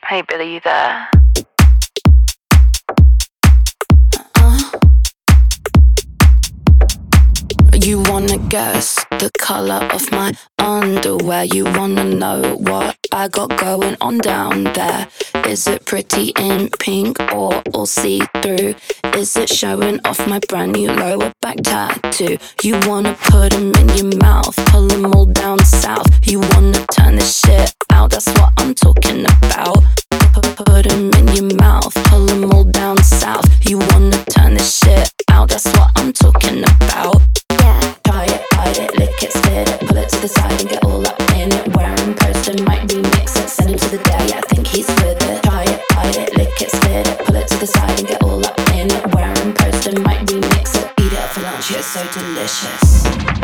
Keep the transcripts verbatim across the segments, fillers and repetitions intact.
Hey Billy, you there? Uh, you wanna guess the color of my underwear? You wanna know what I got going on down there? Is it pretty in pink or all see-through? Is it showing off my brand new lower back tattoo? You wanna put them in your mouth, pull them all down south. You wanna turn this shit out, that's what I'm talking about. Put them in your mouth, pull them all down south. You wanna turn this shit out, that's what I'm talking about. Yeah. Try it, bite it, lick it, spit it, pull it to the side and get all up in it. Wear him posted, might remix it, send him to the day, yeah, I think he's with it. Try it, bite it, lick it, spit it, pull it to the side and get all up in it. Wear him posted, might remix it, eat it for lunch, it's so delicious.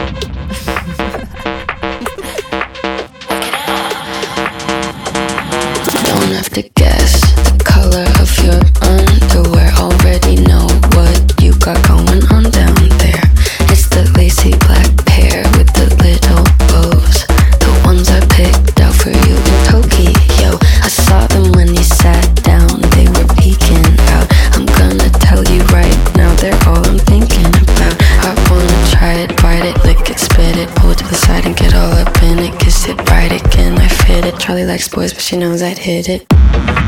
Don't have to guess the color of your underwear. Already know what you got going on down there. It's the lacy black pair with the little bows, the ones I picked out for you in Tokyo. I saw them when you sat down, they were peeking out. I'm gonna tell you right now, they're all I'm thinking about. I wanna try it, bite it, lick it, spit it, pull it to the side and get all up in it. Kiss it, ride it, can I fit it? Charlie likes boys, but she knows I'd hit it.